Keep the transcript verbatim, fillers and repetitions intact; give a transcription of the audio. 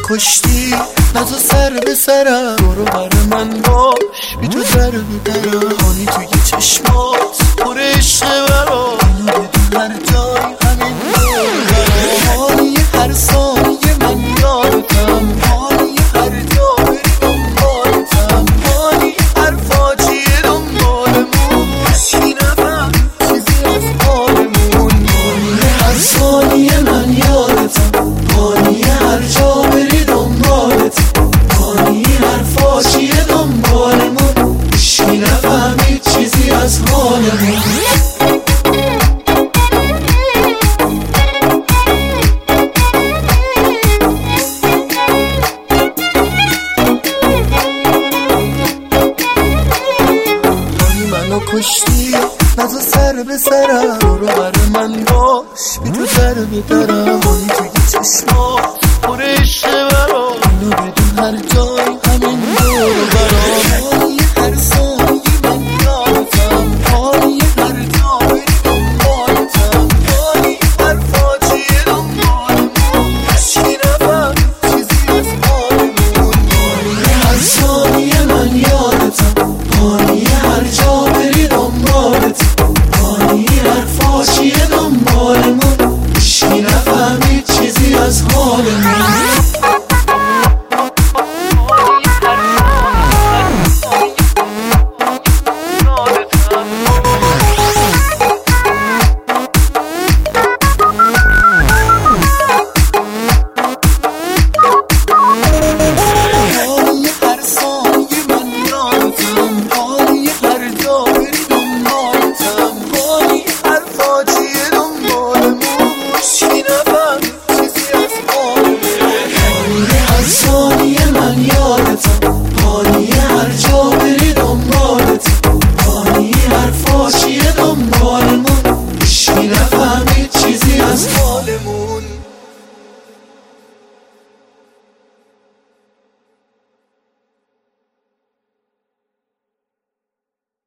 کشتی، نه تو سر به سرم، برو بر من باش بی تو در ببرم. هانی توی چشمات پر عشق برا، اینو بدون هر جای همین دارم. هانی هر ثانیه من یادتم، هانی هر جا بری دنبالتم، هانی هر فاجیه دنبالمون، هیچی نفهم چیزی از حالمون. هانی هر ثانیه من یادتم، هانی هر جا بری دنبالتم، هانی هر فاجیه دنبالمون، هیچی نفهمید چیزی از حالمون. کشتی، نه تو سر به سرم، برو بر من باش بی تو در ببرم. هانی توی چشمات پر عشق